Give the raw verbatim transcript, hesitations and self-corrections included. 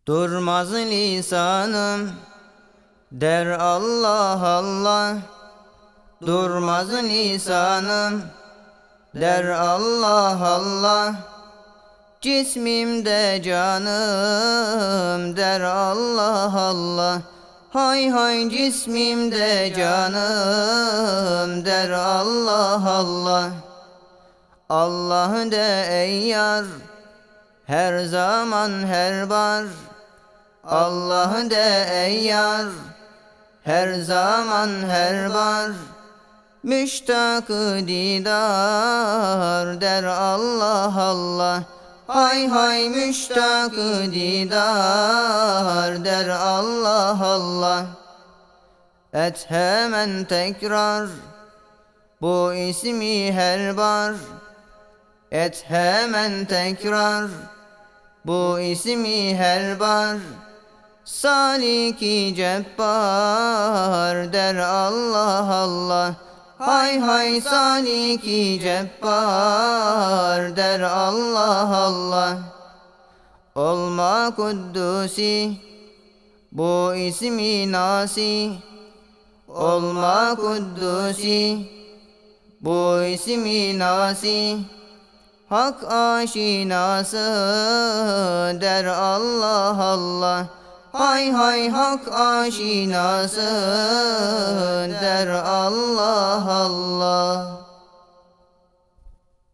Durmaz lisanım der Allah Allah. Durmaz lisanım der Allah Allah. Cismimde canım der Allah Allah. Hay hay cismimde canım der Allah Allah. Allah de ey yar, her zaman her bar. Allah de ey yar, her zaman her bar. Müştak-ı didar der Allah Allah. Hay hay müştak-ı didar der Allah Allah. Et hemen tekrar bu ismi her bar. Et hemen tekrar bu ismi her bar. Saliki Cebbar der Allah Allah. Hay hay Saliki Cebbar der Allah Allah. Olma Kuddusi bu ismi nasi. Olma Kuddusi bu ismi nasi. Hak aşinası der Allah Allah. Hay hay hak aşinası der Allah Allah.